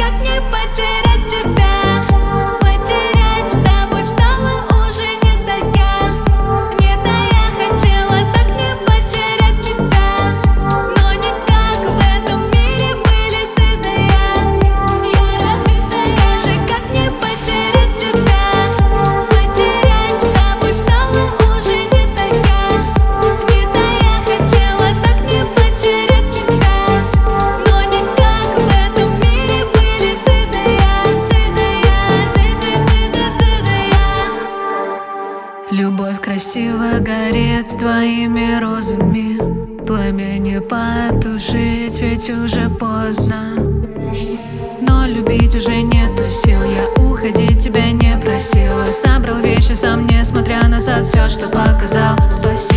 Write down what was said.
как не потерять тебя. Потерять с тобой стало уже не до я. Не до я хотела так не потерять тебя. Но никак в этом мире были ты да я разбитая. Скажи, как не потерять тебя. Потерять с тобой стало уже не до я. Не до я хотела так не потерять тебя. Но никак в этом мире были ты да я. Ты да я, ты да я. Любовь красиво горит с твоими розами. Пламя не потушить, ведь уже поздно. Но любить уже нету сил. Я уходить тебя не просила. Собрал вещи сам, несмотря назад, все, что показал. Спасибо.